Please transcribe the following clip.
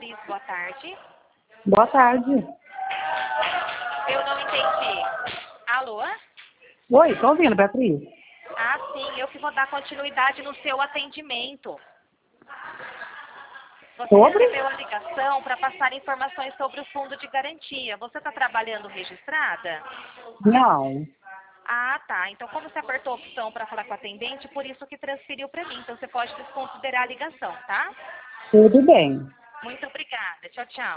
Beatriz, boa tarde. Boa tarde. Eu não entendi. Alô? Oi, tô ouvindo, Beatriz. Ah, sim, eu que vou dar continuidade no seu atendimento. Você Sobre? recebeu a ligação para passar informações sobre o fundo de garantia. Você está trabalhando registrada? Não. Ah, tá. Então, como você apertou a opção para falar com a atendente, por isso que transferiu para mim. Então, você pode desconsiderar a ligação, tá? Tudo bem. Muito obrigada. Tchau, tchau.